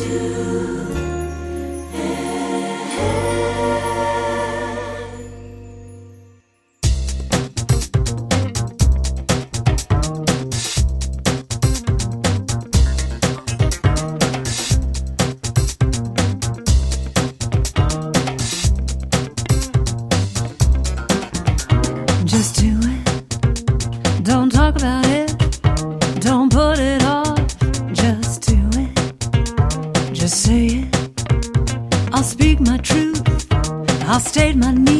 Just do it. Don't talk about it. Don't put it off. Just do it. Just say it. I'll speak my truth. I'll state my need.